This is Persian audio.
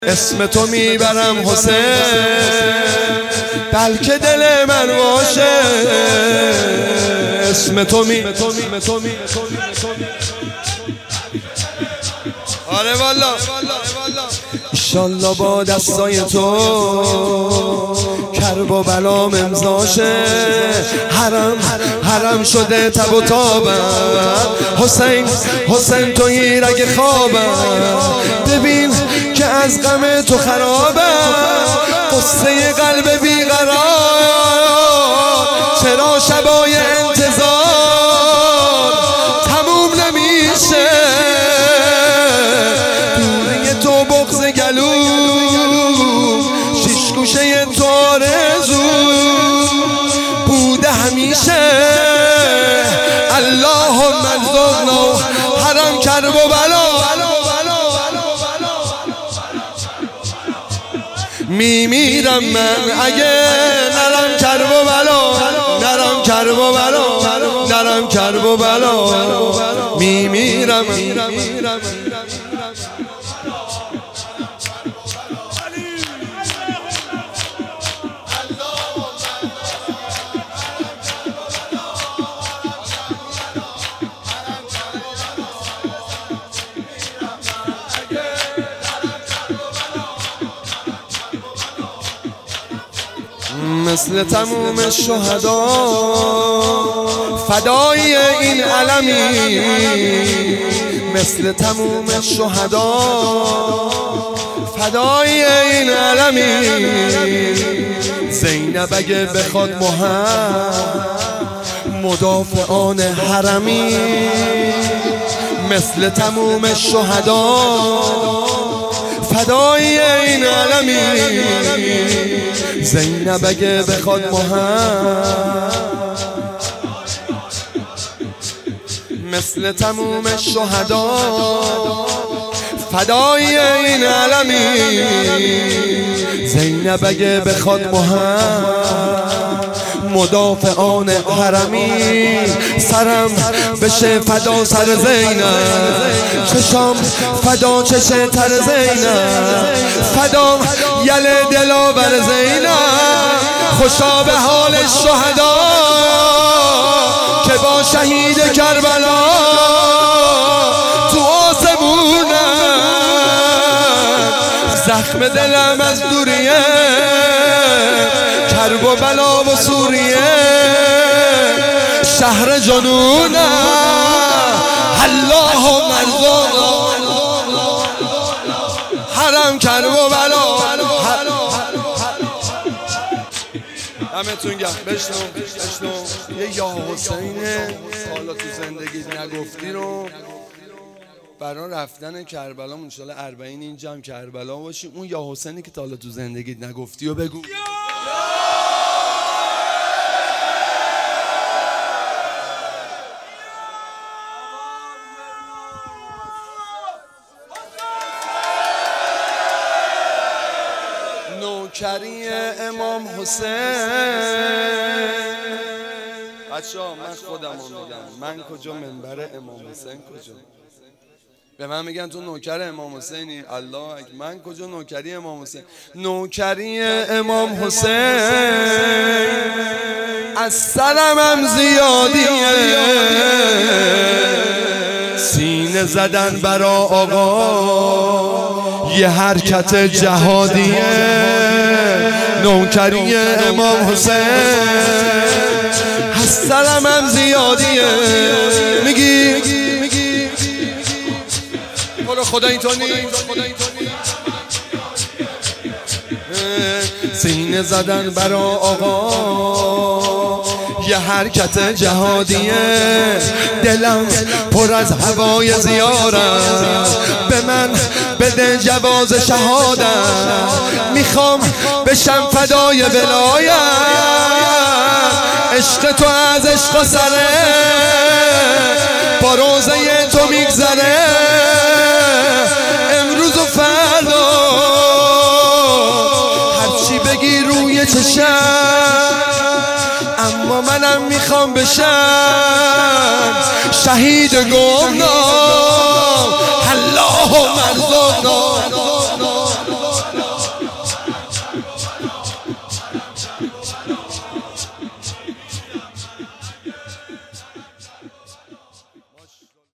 اسم تو میبرم حسین، بلکه دل من باشه. اسم تو آره والا ایشالله با دستای تو کرب و بلام امضاشه. حرم شده تب و تابم. حسین تویی رگ خوابم. ببین که از غم تو خرابم. قصه قلب بیقرار چرا شبای انتظار تموم نمیشه. دوره تو بغض گلو، شیش گوشه تو آرزو بوده همیشه. اللهم ارزقنا حرم کرب و بلا. میمیرم من اگه نرم کرب و بلا، نرم کرب و بلا، نرم کرب و بلا. میمیرم مثل تموم الشهدا فدای این علمی. مثل تموم الشهدا فدای این علمی. زینب اگه بخواد مدافعان حرمی. مثل تموم الشهدا فدای این علمی. زینب اگه بخواد مثل تموم الشهدا فدای این علمی. زینب اگه بخواد مدافعان حرمی. سرم بشه فدا سر زینب، چشام فدا چش تر زینب، فدا یل دلاور زینب. خوشا به حال شهدا که با شهید کربلا تو آسمونم. زخم دلم از دوریه کرب و بلا و سوریه شهر جنونم. اللهم ارزقنا حرم کرب و بلا. همتون گفت بشنو یه یا حسینه حالا تو زندگی نگفتی رو برای رفتن کربلا انشالله 40 اینجا هم کربلا باشیم. اون یا حسینی که تا حالا تو زندگی نگفتی و بگو. نوکری امام حسین. بچه‌ها من خودم رو میگم، من کجا منبر امام حسین کجا؟ به من میگن تو نوکر امام حسینی. الله اکبر. من کجا نوکری امام حسین؟ نوکری امام حسین از سرمم زیادیه. سینه زدن برا آقا یه حرکت جهادیه. نوکری امام حسین از سرمم زیادیه. میگی خدا اینطور نیست. سینه زدن برا آقا یه حرکت جهادیه. دلم پر از هوای زیارت، به من بده جواز شهادت. میخوام بشم فدای ولایت. عشق تو از عشق سره با روزه تو میگذره. امروز و فردا هرچی بگی روی چشم، اما منم میخوام بشم شهید گمنام.